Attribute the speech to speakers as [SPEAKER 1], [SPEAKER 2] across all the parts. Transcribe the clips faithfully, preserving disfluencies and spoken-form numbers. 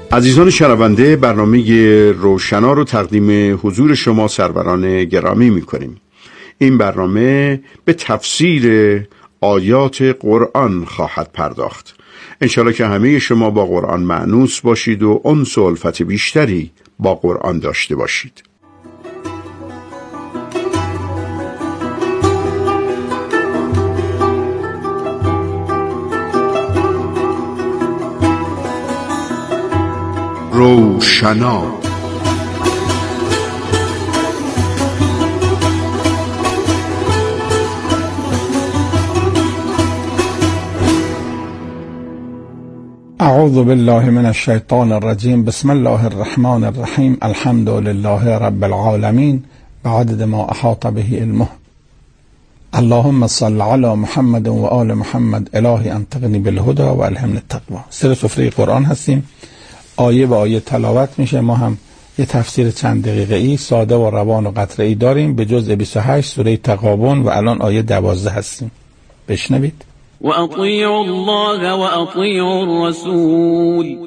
[SPEAKER 1] عزیزان شنونده، برنامه روشنا رو تقدیم حضور شما سروران گرامی می‌کنیم. این برنامه به تفسیر آیات قرآن خواهد پرداخت. انشالله که همه شما با قرآن مأنوس باشید و انس و الفت بیشتری با قرآن داشته باشید. روشنا
[SPEAKER 2] اعوذ بالله من الشیطان الرجیم. بسم الله الرحمن الرحیم. الحمد لله رب العالمین بعدد ما احاط به علمه. اللهم صل علی محمد و آل محمد. الهی انطقنی بالهدى و الهمنی التقوی. سر سفره قرآن هستیم، آیه به آیه تلاوت میشه. ما هم یه تفسیر چند دقیقه ای ساده و روان و قطعی داریم به جزء بیست و هشت سوره تغابن و الان آیه دوازده هستیم. بشنوید.
[SPEAKER 3] و اطیعوا الله و اطیعوا الرسول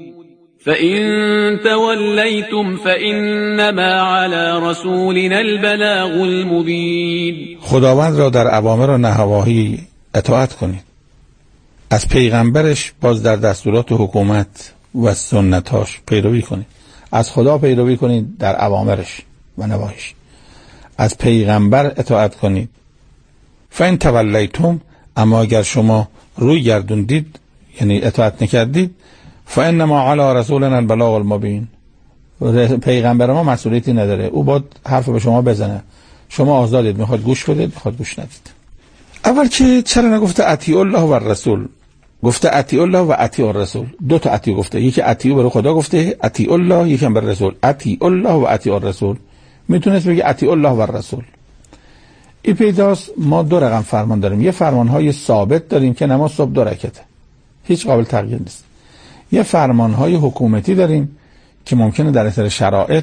[SPEAKER 3] فإن تولیتم فإنما علی رسولنا البلاغ المبین.
[SPEAKER 2] خداوند را در اوامر و نواهی اطاعت کنید، از پیغمبرش باز در دستورات حکومت و سنتاش پیروی کنید. از خدا پیروی کنید در اوامرش و نواهیش، از پیغمبر اطاعت کنید. فإن تولیتم، اما اگر شما روی گردوندید یعنی اطاعت نکردید، فإنما علی رسولنا البلاغ المبین، پیغمبر ما مسئولیتی نداره، او باید حرف به شما بزنه، شما آزادید، میخواد گوش بدید میخواد گوش ندید. اول که چرا نگفته اطیعوا الله و الرسول؟ گفته اطیعوا الله و اطیعوا الرسول. دو تا اطیع گفته، یکی اطیعوا برای خدا گفته اطیعوا الله، یکی هم برای رسول اطیعوا الله و اطیعوا الرسول. میتونست بگه اطیعوا الله و الرسول. این پیداست ما دو رقم فرمان داریم. یه فرمانهای ثابت داریم که نماز صبح دو رکعته، هیچ قابل تغییر نیست. یه فرمانهای حکومتی داریم که ممکنه در اثر شرایط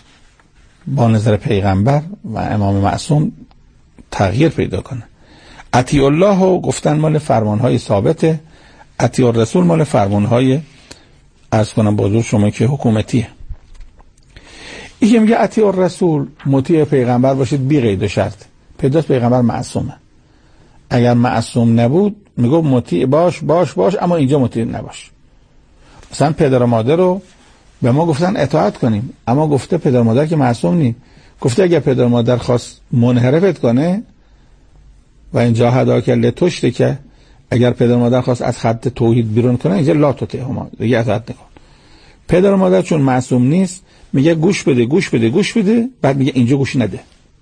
[SPEAKER 2] با نظر پیغمبر و امام معصوم تغییر پیدا کنه. اطیعوا الله و گفتن مال فرمانهای ثابته، اطیعوا الرسول مال فرمانهای عرض کنم بازور شما که حکومتیه. این که میگه اطیعوا الرسول، مطیع پیغمبر باشید بی قید و شرط. پیداست پیغمبر معصومه. اگر معصوم نبود میگه مطیع باش باش باش اما اینجا مطیع نباش. مثلا پدر و مادر رو به ما گفتن اطاعت کنیم، اما گفته پدر و مادر که معصوم نی. گفته اگر پدر و مادر خواست منحرفت کنه و اینجا هداک لتشت، که اگر پدر و مادر خواست از خط توحید بیرون کنه اینجا لا تطیعهما، دیگه اطاعت نکن. پدر و مادر چون معصوم نیست میگه گوش بده گوش بده گوش بده، بعد میگه اینجا گوش نده.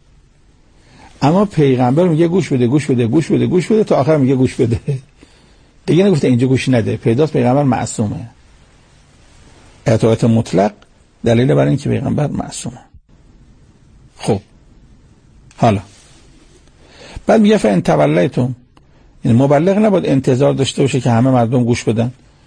[SPEAKER 2] اما پیغمبر میگه گوش بده گوش بده گوش بده گوش بده تا آخر میگه گوش بده، دیگه نگفته اینجا گوش نده. پیداست پیغمبر معصومه. اطاعت مطلق دلیل بر این که پیغمبر معصومه. خب حالا بعد میگه فإن تولیتم، یعنی مبلغ نباید انتظار داشته باشه که همه مردم گوش بدن.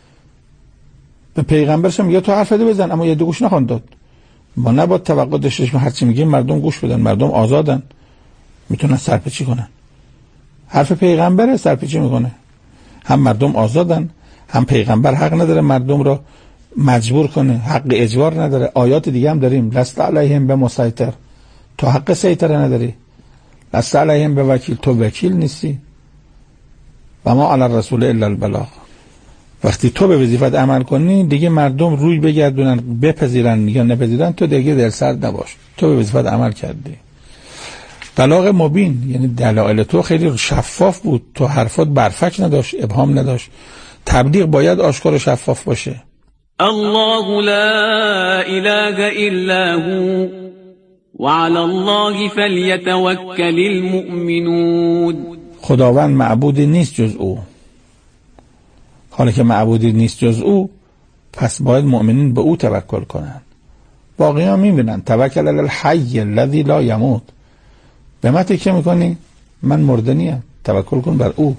[SPEAKER 2] به پیغمبرش میگه تو حرف بده بزن اما یه دو گوش نخوان داد. ما نباید توقع داشته باشیم هر چی میگیم مردم گوش بدن. مردم آزادن، میتونن سرپیچی کنن. حرف پیغمبر سرپیچی میکنه. هم مردم آزادن، هم پیغمبر حق نداره مردم رو مجبور کنه، حق اجبار نداره. آیات دیگه هم داریم، لست علیهم بمسیطر، تو حق سیطره نداری. لست علیهم بوکیل، تو وکیل نیستی. و ما علی الرسول الا البلاغ. وقتی تو به وظیفت عمل کنی دیگه مردم روی بگردونن بپذیرن یا نپذیرن، تو دیگه دل سرد نباش، تو به وظیفت عمل کردی. بلاغ مبین یعنی دلایل تو خیلی شفاف بود، تو حرفات برفک نداشت، ابهام نداشت. تبلیغ باید آشکار و شفاف باشه.
[SPEAKER 3] الله لا اله الا هو وعلى الله فليتوكل المؤمنون.
[SPEAKER 2] خداوند معبودی نیست جز او. حالا که معبودی نیست جز او، پس باید مؤمنین به او توکل کنن. باقی ها میبینن توکل علی الحی الذی لا یموت. به من تکیه میکنی؟ من مردنیم، توکل کن بر او.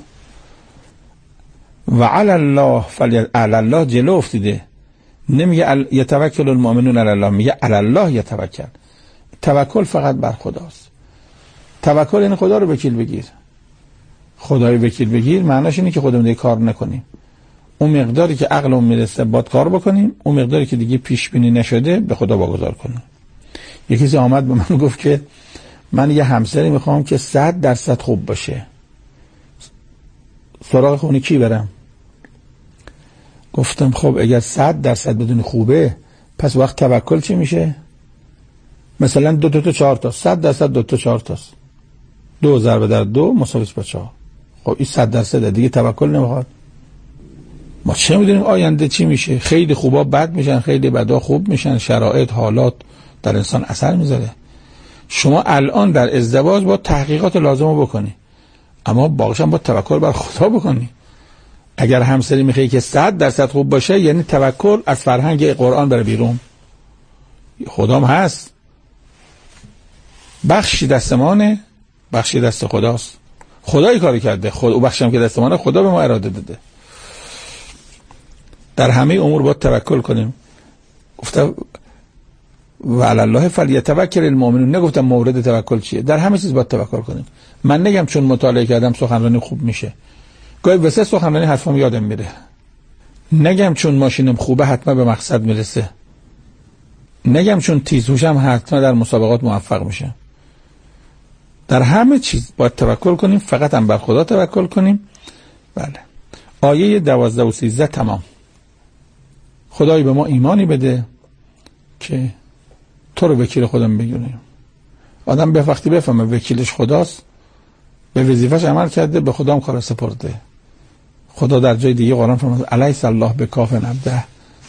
[SPEAKER 2] و علی الله فلی علی الله جلو افتیده، نمیگه یتوکل المؤمنون علی الله، میگه علی الله یتوکل. توکل فقط بر خداست. توکل این خدا رو وکیل بگیر. خدای وکیل بگیر معناش اینه که خودمون دیگه کار نکنیم. اون مقداری که عقلمون میرسه باید کار بکنیم، اون مقداری که دیگه پیش بینی نشده به خدا واگذار کنیم. یکی کسی آمد به من گفت که من یه همسری میخوام که صد درصد خوب باشه، سراغ خونه کی برم؟ گفتم خب اگر صد درصد بدون خوبه پس وقت توکل چی میشه؟ مثلا دو تا تا چهار تا، صد درصد دو تا چهار تاست، دو ضرب در دو مساوی با چهار. خب این صد درصد دیگه توکل نمیخواد. ما چه میدونیم آینده چی میشه؟ خیلی خوبا بد میشن، خیلی بدا خوب میشن، شرایط حالات در انسان اثر میذاره. شما الان در ازدواج با تحقیقات لازم رو بکنی، اما باقیش هم با توکل بر خدا بکنی. اگر همسری میخوای که صد درصد خوب باشه، یعنی توکل از فرهنگ قرآن بره بیرون. خدام هست، بخشی دست مانه، بخشی دست خداست. خدایی کاری کرده، خود او بخشی هم که دست مانه خدا به ما اراده داده. در همه امور باید توکل کنیم. گفتم و علی الله فلیتوکل المؤمنون، نگفتم مورد توکل چیه، در همه چیز باید توکل کنیم. من نگم چون مطالعه کردم سخنرانی خوب میشه، گاهی واسه سخنرانی حرفم یادم میره. نگم چون ماشینم خوبه حتما به مقصد میرسه. نگم چون تیزهوشم حتما در مسابقات موفق میشه. در همه چیز باید توکل کنیم، فقط هم بر خدا توکل کنیم. بله. آیه دوازده و سیزده تمام. خدای به ما ایمانی بده که تو رو وکیل خودم بگیریم. آدم به وقتی بفهمه وکیلش خداست، به وظیفش عمل کرده، به خدا هم کار سپرده. خدا در جای دیگه قرآن فرمود الیس الله بکاف عبده،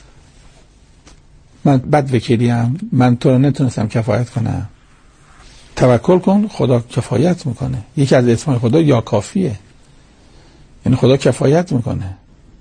[SPEAKER 2] من بد وکیلیم، من تو رو نتونستم کفایت کنم. توکل کن، خدا کفایت میکنه. یکی از اسمای خدا یا کافیه، یعنی خدا کفایت میکنه.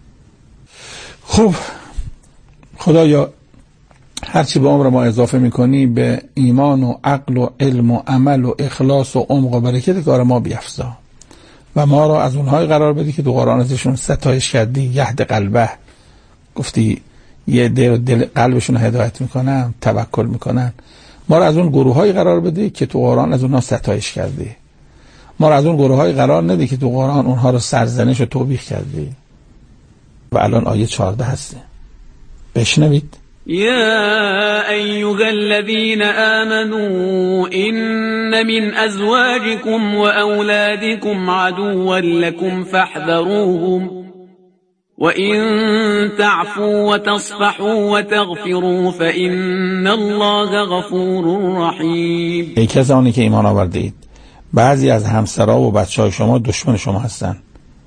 [SPEAKER 2] خب خدایا هرچی به عمر ما اضافه میکنی به ایمان و عقل و علم و عمل و اخلاص و عمق و برکت کار ما بیفزا و ما را از اونهای قرار بدی که تو قرآن ازشون ستایش کردی. یهد قلبه، گفتی یه دل, دل قلبشون هدایت میکنن، توکل میکنن. ما را از اون گروه های قرار بدی که تو قرآن از اونها ستایش کردی. ما را از اون گروه های قرار ندی که تو قرآن اونها رو سرزنش و توبیخ کردی. و الان آیه چهارده هستی، بشنوید.
[SPEAKER 3] يا أيها الذين آمنوا إن من أزواجكم وأولادكم عدوا لكم فاحذروهم وإن تعفوا وتصفحوا وتغفروا فإن الله غفور رحيم.
[SPEAKER 2] ای کسانی که ایمان آورده اید، بعضی از همسرها و بچه‌های شما دشمن شما هستند،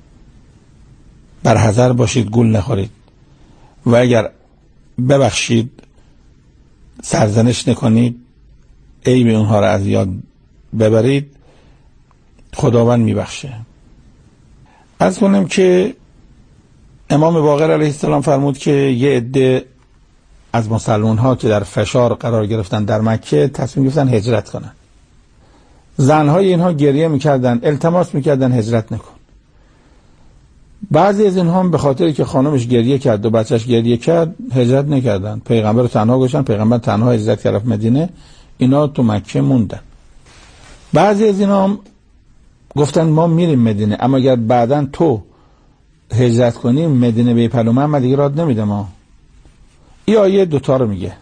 [SPEAKER 2] برحذر باشید گول نخورید و اگر ببخشید، سرزنش نکنید، عیب اونها را از یاد ببرید، خداوند میبخشه. عرض کنم که امام باقر علیه السلام فرمود که یه عده از مسلمان ها که در فشار قرار گرفتن در مکه تصمیم گرفتن هجرت کنن. زنهای اینها گریه میکردن، التماس میکردن هجرت نکن. بعضی از اینها هم به خاطر که خانمش گریه کرد و بچهش گریه کرد هجرت نکردن، پیغمبر رو تنها گذاشتن، پیغمبر تنها هجرت کرد مدینه، اینا تو مکه موندن. بعضی از اینها هم گفتن ما میریم مدینه، اما اگر بعداً تو هجرت کنیم مدینه به پلومه من دیگه راد نمیدم. ما این آیه دوتا رو میگه.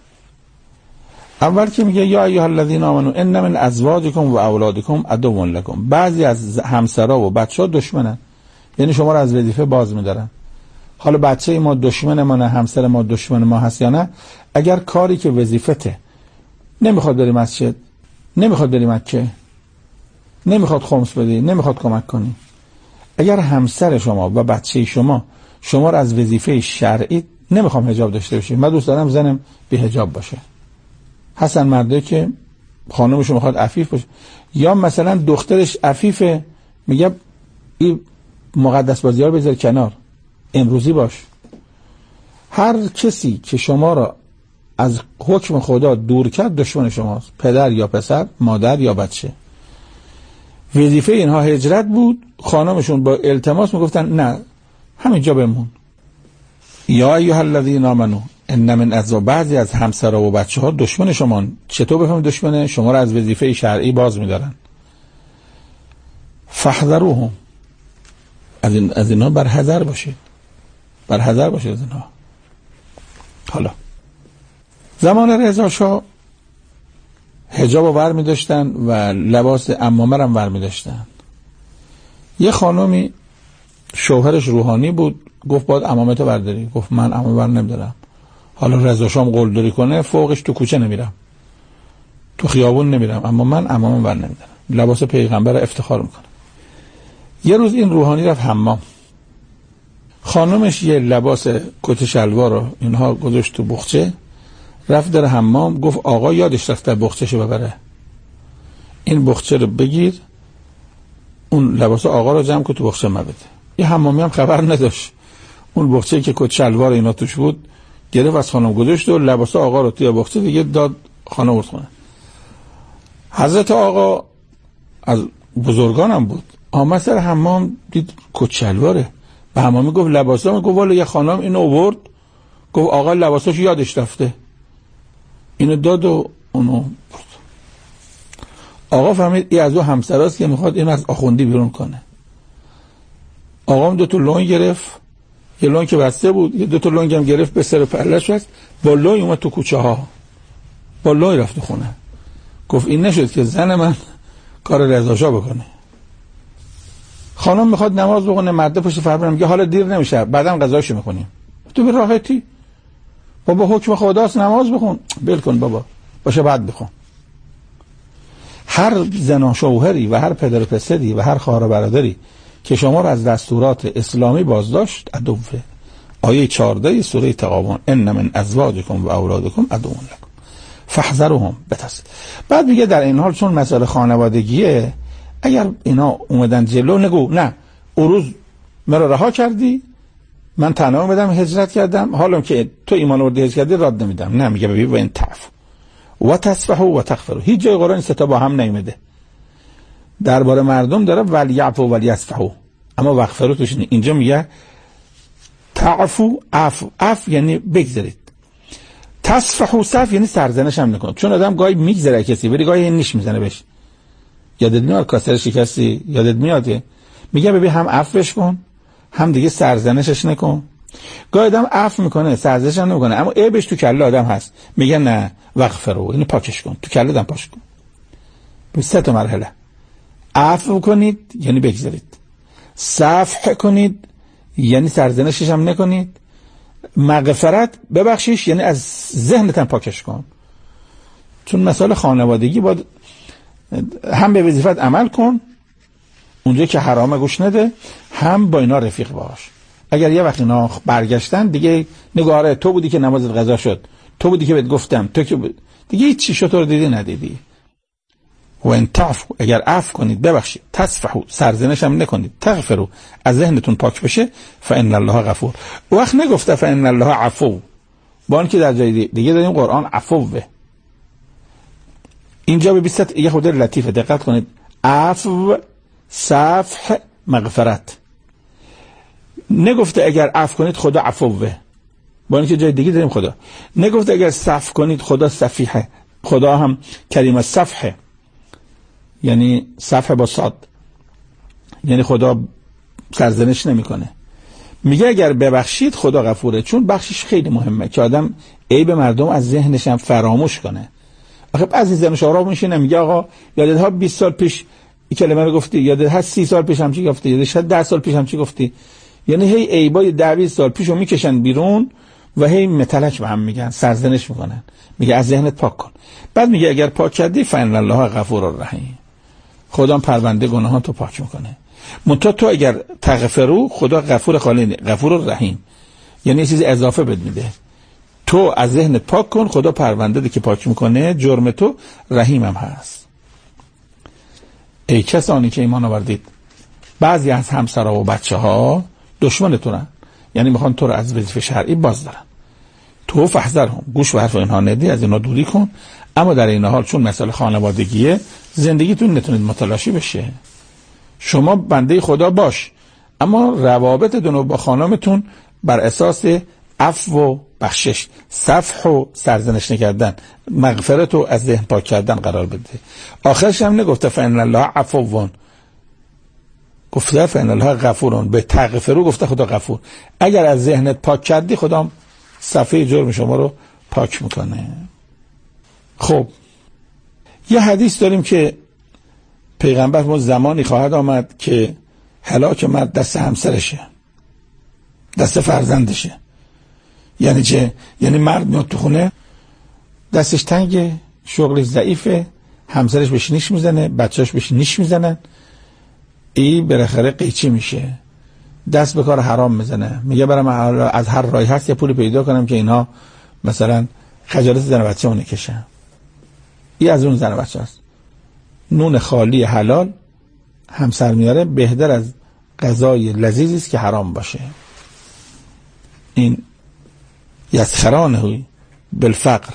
[SPEAKER 2] اول که میگه یا ایها الذین آمنو ان من ازواجکم و اولادکم عدو لکم، بعضی از همسرا و بچه‌ها دشمنن، یعنی شما رو از وظیفه باز می‌دارن. حالا بچه ما دشمن ما نه، همسر ما دشمن ما هست یا نه، اگر کاری که وظیفته نمیخواد بری مسجد، نمیخواد بری مکه، نمیخواد خمس بدی، نمیخواد کمک کنی، اگر همسر شما و بچه شما شما رو از وظیفه شرعی نمیخوام حجاب داشته باشه، من دوست دارم زنم بی حجاب باشه، حسن مرده که خانمشو میخواد عفیف باشه، یا مثلا دخترش عفیفه میگه این مقدس بازی ها رو بذار کنار، امروزی باش. هر کسی که شما را از حکم خدا دور کرد دشمن شماست، پدر یا پسر، مادر یا بچه. وظیفه اینها هجرت بود، خانمشون با التماس میگفتن نه همینجا بمون. یا ایها الذین آمنو ان من ازواج، بعضی از همسرها و بچه ها دشمن شما. چطور بفهمید دشمنه؟ شما را از وظیفه شرعی باز میدارن. فاحذروهم، از این از اینا بر حذر باشید. بر حذر باشید از اینها. حالا زمان رضا شاه حجاب رو ور می داشتن و لباس عمامه رو ور می داشتن. یه خانمی شوهرش روحانی بود، گفت باید عمامتو برداری. گفت من عمامه بر نمیدارم. حالا رضا شاه قلدری کنه فوقش تو کوچه نمیرم، تو خیابون نمیرم، اما من عمامه بر نمیدارم. لباس پیغمبر افتخار میکنه. یه روز این روحانی رفت حمام، خانمش یه لباس کت شلوار رو اینها گذاشت تو بخچه، رفت در حمام، گفت آقا یادش رفت بخچه‌شو ببره، این بخچه رو بگیر اون لباس آقا رو جمع کن تو بخچه ما بده. یه حمامی هم خبر نداشت اون بخچه‌ای که کت شلوار اینا توش بود گرفت از خانم گذاشت و لباس آقا رو توی بخچه دیگه داد خانم ورد کنه. حضرت آقا از بزرگانم بود، آمد سر حمام دید کت شلواره، به حمامی گفت لباسام، گفت والا یه خانم اینو آورد، گفت آقا لباساشو یادش رفته، اینو داد و اونو برد. آقا فهمید این از او همسراست که میخواد این از آخوندی بیرون کنه. آقا هم دو تا لون گرفت، یه لون که بسته بود، یه دو تا لون هم گرفت به سر پرلش بست، با لون اومد تو کوچه ها، با لون رفت خونه. گفت این نشد که زن من کار رضا شاه بکنه. خانم میخواد نماز بخونه، مرد پشت فرمان میگه حالا دیر نمیشه بعدم قضاشو میکنیم. تو به راحتی بابا حکم خداست نماز بخون، بل کن بابا باشه بعد بخون. هر زن و شوهری و هر پدر و پسری و هر خواهر و برادری که شما را از دستورات اسلامی بازداشت عدوه. آیه چهارده سوره تغابن، ان من ازواجکم و اولادکم عدو لکم فاحذروهم بتس. بعد میگه در این حال چون مسئله خانوادگیه، اگر اینا اومدن جلو نگو نه اون روز مرا رها کردی من تنها اومدم هجرت کردم، حالا که تو ایمان آوردی هجرت کردی راد نمیدم. نه میگه ببین و ان تعفو و تصفحوا و تغفروا. هیچ جای قرآن سه تا با هم نمیده. درباره مردم داره ولیعفو ولیصفحوا، اما واغفروا توش نه. اینجا میگه تعفو عفو، عفو یعنی بگذرید، تصفحوا صف یعنی سرزنش هم نکن. چون آدم گاهی میگذره کسی ولی گاهی نیش میزنه بهش. یادت میاد کاسر شکستی؟ یادت میاد؟ میگه ببین هم عفوش کن هم دیگه سرزنشش نکن. گاهی آدم عفو میکنه سرزنش هم نمیکنه اما عیبش تو کله آدم هست، میگه نه واغفروا اینو پاکش کن، تو کله آدم پاکش کن. به سه تا مرحله. عفو کنید یعنی بگذارید، صفح کنید یعنی سرزنشش هم نکنید، مغفرت ببخشیش یعنی از ذهنت هم پاکش کن. چون مسائل خانوادگی باید هم به وظیفت عمل کن، اونجا که حرامه گوش نده، هم با اینا رفیق باش. اگر یه وقت اینا برگشتن دیگه نگاره تو بودی که نمازت قضا شد، تو بودی که بهت گفتم، تو که بود. دیگه هیچ چی شد رو دیدی ندیدی. و ان تعفو اگر عفو کنید ببخشید، تصفحوا سرزنش هم نکنید، تغفروا از ذهنتون پاک بشه، فان الله غفور. وقت نگفته فان الله عفو، با اینکه در جای دیگه داریم قرآن عفوه. اینجا به بیست یه خود لطیفه، دقت کنید. عفو صفح مغفرت. نگفته اگر عفو کنید خدا عفوه، با اینکه جای دیگه داریم خدا. نگفته اگر صفح کنید خدا صفیحه، خدا هم کلمه صفحه یعنی صفحه با صاد، یعنی خدا سرزنش نمیکنه. میگه اگر ببخشید خدا غفوره، چون بخشش خیلی مهمه که آدم عیب مردم از ذهنش هم فراموش کنه. آخه بعضی زن شورا میشینه میگه آقا یادت ها بیست سال پیش این کلمه رو گفتی، یادت هست سی سال پیش هم چی گفتی، یادت هست ده سال پیش هم چی گفتی. یعنی هی عیبای ده بیست سال پیشو میکشن بیرون و هی متلک به هم میگن، سرزنش میکنن. میگه از ذهنت پاک کن. بعد میگه اگر پاک کردی فإن الله غفور الرحیم، خدا پرونده گناهان تو پاک میکنه. منتها تو اگر تغفروا خدا غفور خالینه، غفور الرحیم یعنی چیز اضافه بد میده. تو از ذهنت پاک کن، خدا پرونده ده که پاک میکنه، جرم تو رحیم هم هست. ای کسانی که ایمان آوردید، بعضی از همسرها و بچه ها دشمنتونن، یعنی میخوان تو رو از وظیفه شرعی باز دارن. تو فحذرهم، گوش به حرف اینها ندی، از اینا دوری کن. اما در این حال چون مسئله خانوادگیه، زندگیتون نتونید متلاشی بشه. شما بنده خدا باش، اما روابطتون رو با خانمتون بر اساس عفو و بخشش، صفح و سرزنش نکردن، مغفرت و از ذهن پاک کردن قرار بده. آخرش هم نگفته فإن الله عفو، گفته فإن الله غفورون، به تغفروا گفته خدا غفور. اگر از ذهنت پاک کردی خدا صفحه جرم شما رو پاک میکنه. خب یه حدیث داریم که پیغمبر ما زمانی خواهد آمد که هلاک مرد دست همسرشه، دست فرزندشه. یعنی چه؟ یعنی مرد میاد تو خونه دستش تنگه، شغلش ضعیفه، همسرش بهش نیش میزنه، بچه‌اش بهش نیش میزنن، ای بالاخره قیچی میشه، دست به کار حرام میزنه، میگه برام از هر راهی هست یه پولی پیدا کنم که اینها مثلا خجالت زن و بچه اون نکشن. ای از اون زن و بچه هست. نون خالی حلال همسر میاره بهتر از غذای لذیذی است که حرام باشه. این یسخرانه بالفقر.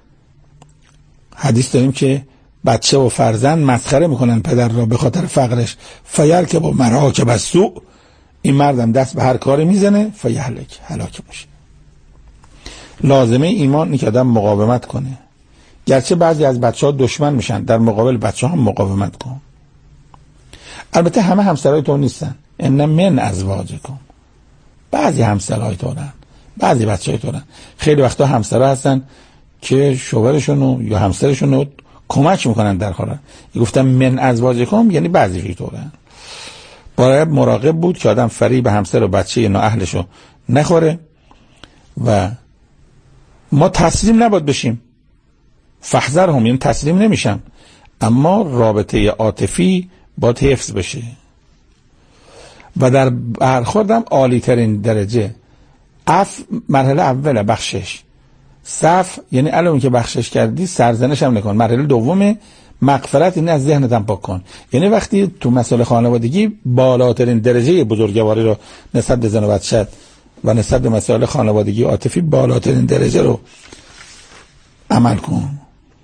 [SPEAKER 2] حدیث داریم که بچه و فرزند مسخره میکنن پدر را به خاطر فقرش، فیرکب و مراکب السوء، این مردم دست به هر کاری میزنه فیهلک، هلاک میشه. لازمه ایمان اینه که آدم مقاومت کنه، گرچه بعضی از بچه ها دشمن میشن، در مقابل بچه ها مقاومت کن. البته همه همسرای تو نیستن، ان من ازواجکم، بعضی همسرای تو هستن، بعضی بچهای تو هستن. خیلی وقتا همسرا هستن که شوهرشون یا همسرشون رو کمک میکنن در حال. گفتم من ازواجکم یعنی بعضی تو هستن. باید مراقب بود که آدم فریب همسر و بچه نااهلشو نخوره و ما تسلیم نباید بشیم. فحذرهم، یعنی تسلیم نمیشم، اما رابطه عاطفی باید حفظ بشه و در برخوردم عالی ترین درجه اف مرحله اوله بخشش، صف یعنی الان که بخشش کردی سرزنش هم نکن. مرحله دومه مغفرت، این از ذهنت هم پاک کن. یعنی وقتی تو مسائل خانوادگی بالاترین درجه بزرگواری رو نسبت به زن و بچه و نسبت به مسائل خانوادگی عاطفی بالاترین درجه رو عمل کن.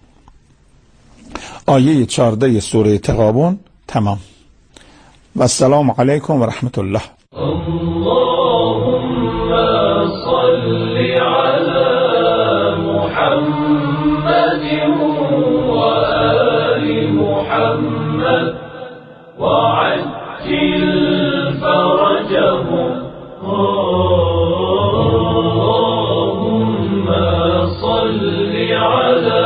[SPEAKER 2] آیه چهارده سوره تغابن تمام. و السلام علیکم و رحمت الله.
[SPEAKER 4] اللهم صل علی محمد و آل محمد و عجل فرجهم. اللهم صل علی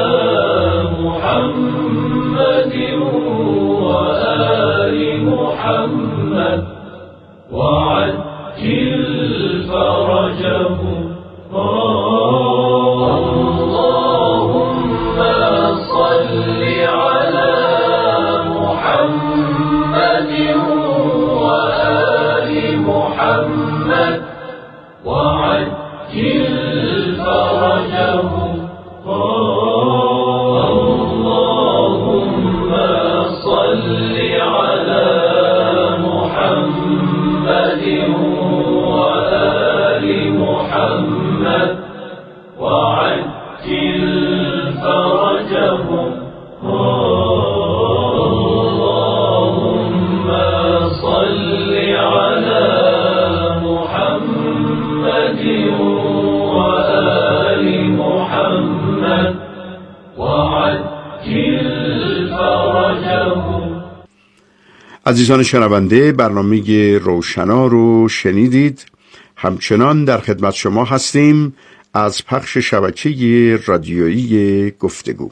[SPEAKER 4] محمد و آل محمد و عجل فرجهم. اللهم صل على محمد و آل محمد و عجل فرجهم. اللهم صل على محمد و آل محمد و عجل فرجهم. اللهم صل على محمد و آل محمد و عجل فرجهم.
[SPEAKER 1] عزیزان شنونده، برنامه روشنا رو شنیدید. همچنان در خدمت شما هستیم از پخش شبکه رادیویی گفتگو.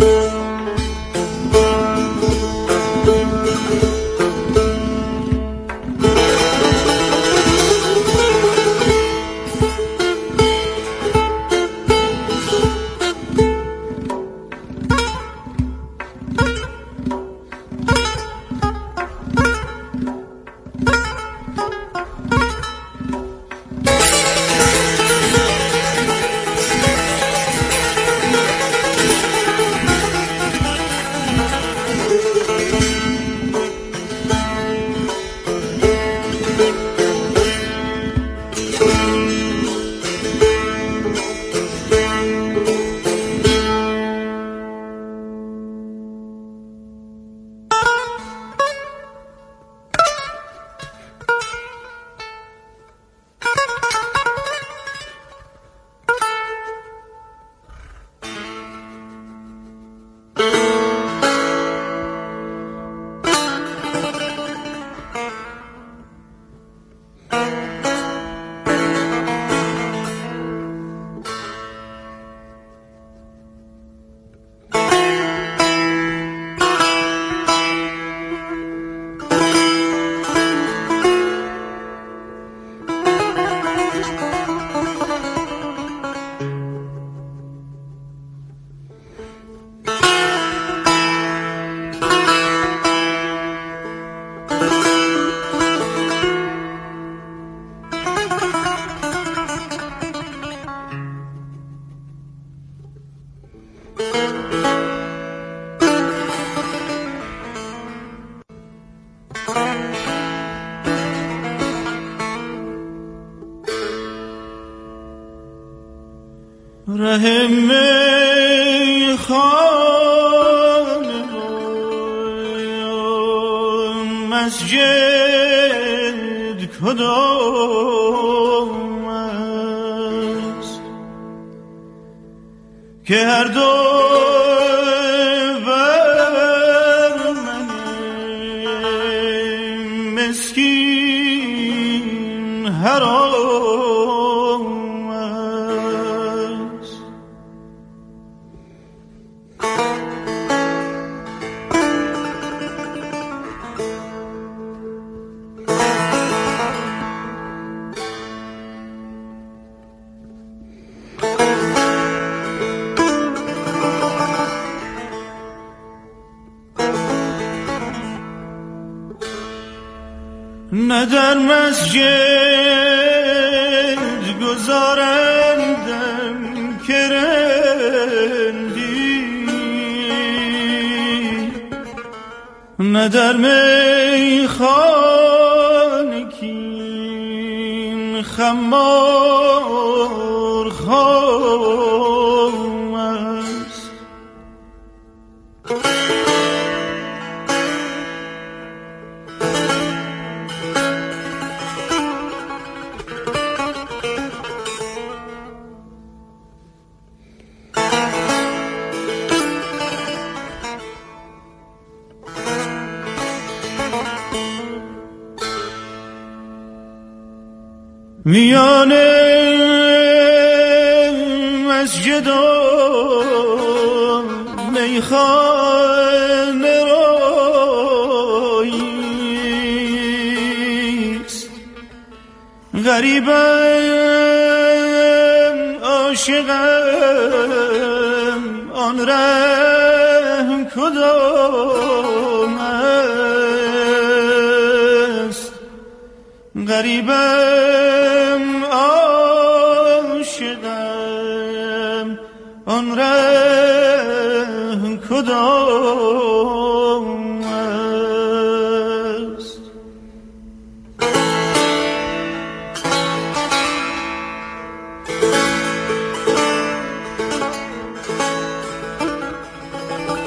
[SPEAKER 5] رحم خانه مسجد کدام است که هر دو بر من مسکین حرام است. نه در مسجد گذارندم که رندی، نه در میخانه کین خمار خام است. میان مسجد و میخانه راییست، غریبم عاشقم آن ره کدام است. غریبم عاشقم آن ره کدام